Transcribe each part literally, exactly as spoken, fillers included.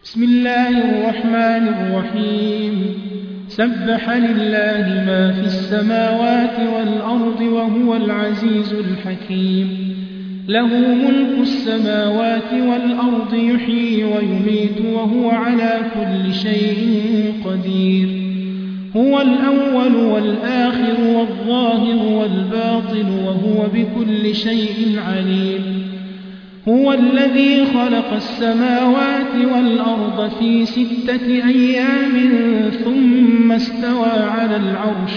بسم الله الرحمن الرحيم سبح لله ما في السماوات والأرض وهو العزيز الحكيم له ملك السماوات والأرض يحيي ويميت وهو على كل شيء قدير هو الأول والآخر والظاهر والباطن وهو بكل شيء عليم هو الذي خلق السماوات والأرض في ستة أيام ثم استوى على العرش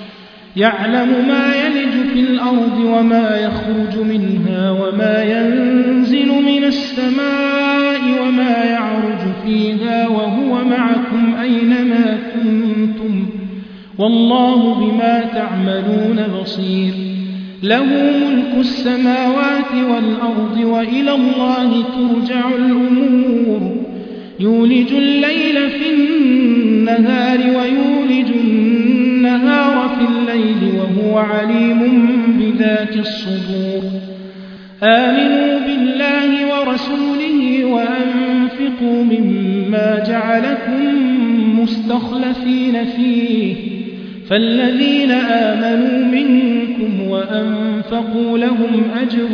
يعلم ما يلج في الأرض وما يخرج منها وما ينزل من السماء وما يعرج فيها وهو معكم أينما كنتم والله بما تعملون بصير له ملك السماوات والأرض وإلى الله ترجع الأمور يولج الليل في النهار ويولج النهار في الليل وهو عليم بذات الصدور آمنوا بالله ورسوله وأنفقوا مما جعلكم مستخلفين فيه فالذين آمنوا منكم وأنفقوا لهم أجر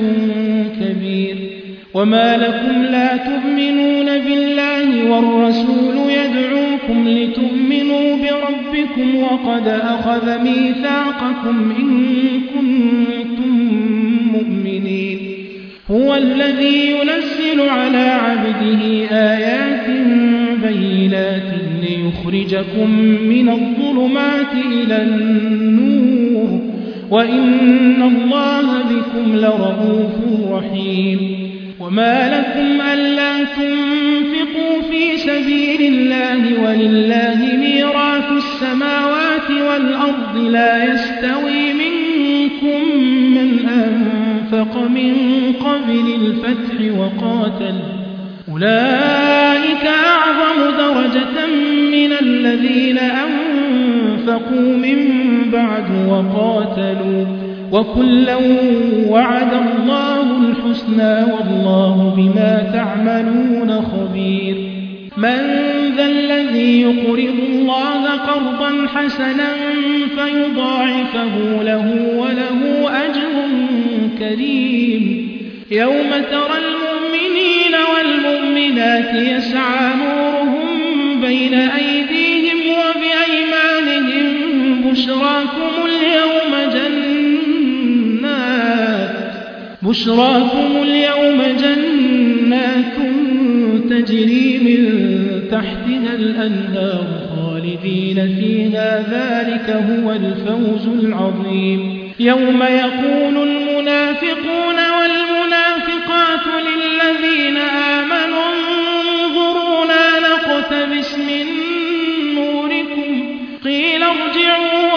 كبير وما لكم لا تؤمنون بالله والرسول يدعوكم لتؤمنوا بربكم وقد أخذ ميثاقكم إن كنتم مؤمنين هو الذي ينزل على عبده آيات بينات ليخرجكم من الظلمات إلى النور وإن الله بكم لرءوف رحيم وما لكم ألا تنفقوا في سبيل الله ولله ميراث السماوات والأرض لا يستوي منكم من أنفق من قبل الفتح وقاتل أولئك أعظم درجة من الذين أنفقوا من بعد وقاتلوا وكلا وعد الله الحسنى والله بما تعملون خبير من ذا الذي يقرض الله قرضا حسنا فيضاعفه له وله أجر كريم يوم ترى المؤمنين والمؤمنات يسعى نورهم بين أيديهم وبأيمانهم بشراكم اليوم جنات بشراكم اليوم جنات تجري من تحتها الأنهار خالدين فيها ذلك هو الفوز العظيم يوم يقول المنافقون والمنافقات للذين آمنوا انظرونا نقتبس من نوركم قيل ارجعوا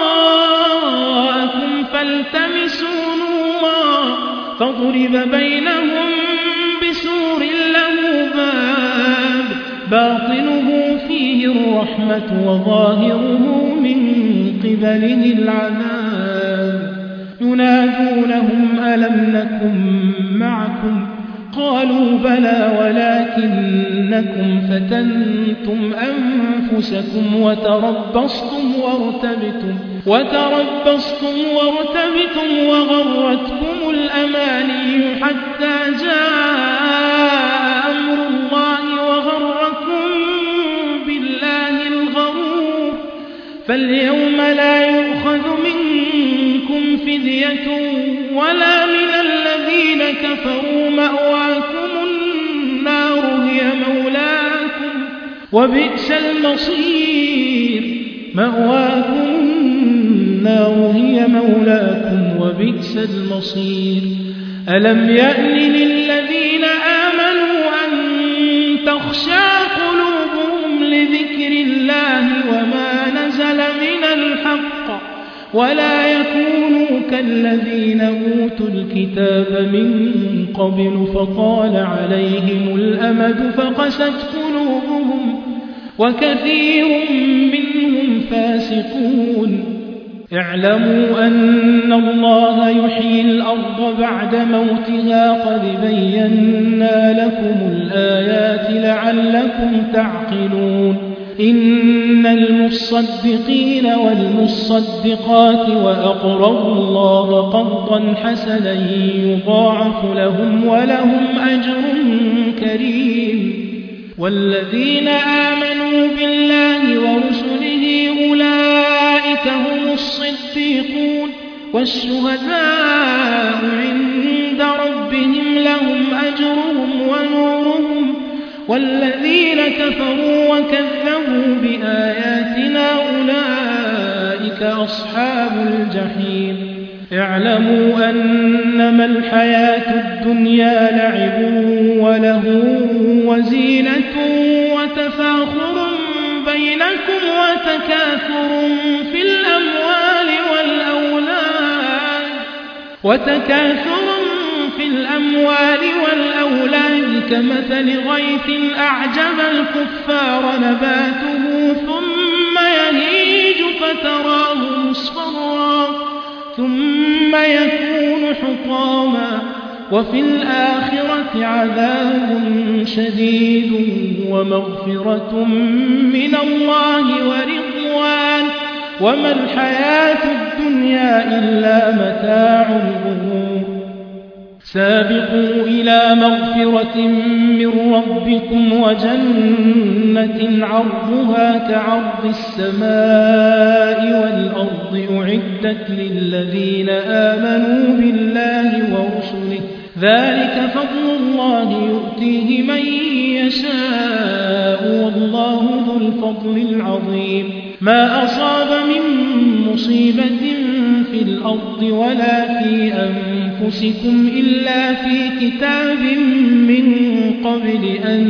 وراءكم فالتمسوا نورا فضرب بينهم بسور له باب باطنه فيه الرحمة وظاهره من قبله العذاب ينادونهم ألم نكن معكم قالوا بلى ولكنكم فتنتم أنفسكم وتربصتم وارتبتم وتربصتم وارتبتم وغرتكم الأماني حتى جاء أمر الله وغركم بالله الغرور فاليوم لا يؤخذ منكم فدية ولا من الذين كفروا مأواكم النار هي مولاكم وبئس المصير مأواكم النار هي مولاكم وبئس المصير ألم يأن للذين آمنوا أن تخشع قلوبهم لذكر الله وما نزل من الحق ولا يكونوا كالذين أوتوا الكتاب من قبل فطال عليهم الأمد فقست قلوبهم وكثير منهم فاسقون اعلموا أن الله يحيي الأرض بعد موتها قد بينا لكم الآيات لعلكم تعقلون إن المصدقين والمصدقات وأقرضوا الله قرضا حسنا يضاعف لهم ولهم أجر كريم والذين آمنوا بالله ورسله أولئك هم الصديقون والشهداء عند ربهم لهم أجرهم ونورهم والذين كفروا وكذبوا بآياتنا أولئك أصحاب الجحيم اعلموا أنما الحياة الدنيا لعب وله وزينة وتفاخر بينكم وتكاثر في الأموال والأولاد وتكاثر في الأموال والأولاد كمثل غيث أعجب الكفار نباته ثم يهيج فتراه مصفرا ثم يكون حطاما وفي الآخرة عذاب شديد ومغفرة من الله ورضوان وما الحياة الدنيا إلا متاع الغرور سابقوا إلى مغفرة من ربكم وجنة عرضها كعرض السماء والأرض أعدت للذين آمنوا بالله ورسله ذلك فضل الله يؤتيه من يشاء والله ذو الفضل العظيم ما أصاب من مصيبة في الأرض ولا في أنفسكم إلا في كتاب من قبل أن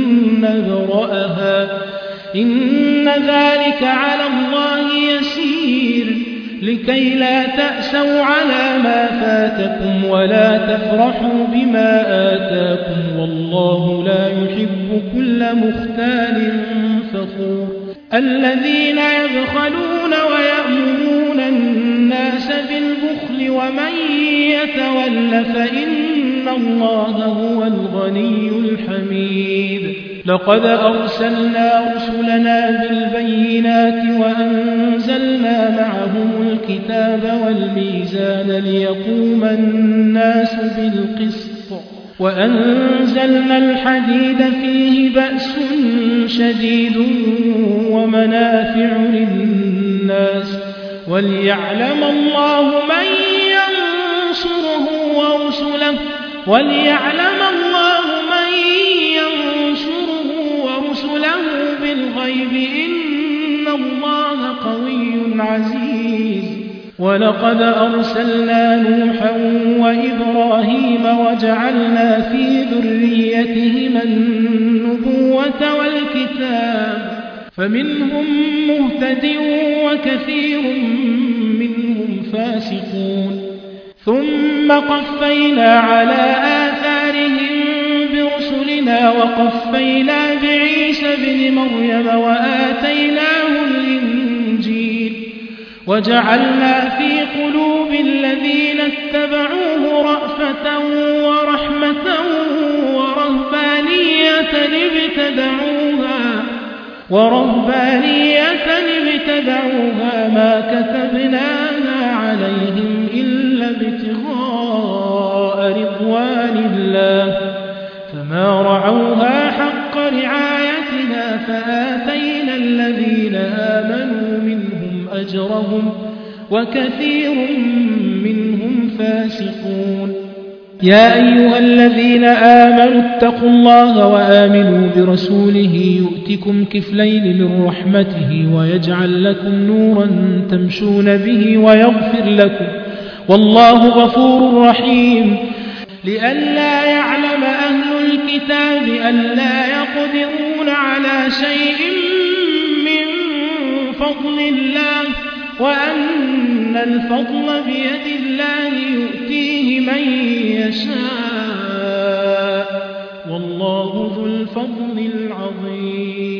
نبرأها إن ذلك على الله يسير لكي لا تأسوا على ما فاتكم ولا تفرحوا بما آتاكم والله لا يحب كل مختال فخور الذين يبخلون ويأمرون الناس بالبخل ومن يتول فإن الله هو الغني الحميد لقد أرسلنا رسلنا بالبينات وأنزلنا معهم الكتاب والميزان ليقوم الناس بالقسط وأنزلنا الحديد فيه بأس شديد ومنافع للناس وليعلم الله من ينصره ورسله وليعلم الله من ينصره ورسله بالغيب إن الله قوي عزيز ولقد أرسلنا نوحا وإبراهيم وجعلنا في ذريتهما النبوة والكتاب فمنهم مهتد وكثير منهم فاسقون ثم قفينا على آثارهم برسلنا وقفينا بعيسى بن مريم وآتيناه الإنجيل وجعلنا في قلوب الذين اتبعوه رأفة ورحمة ورهبانية ابتدعوها ورهبانية ابتدعوها ما كتبناها عليهم إلا ابتغاء رضوان الله فما رعوها حق رعايتها فآتينا الذين آمنوا منهم أجرهم وكثير منهم فاسقون يا أيها الذين آمنوا اتقوا الله وآمنوا برسوله يؤتكم كفلين من رحمته ويجعل لكم نورا تمشون به ويغفر لكم والله غفور رحيم لئلا يعلم أهل الكتاب ألا يقدرون على شيء من فضل الله وأن الفضل بيد الله يؤتيه من يشاء والله ذو الفضل العظيم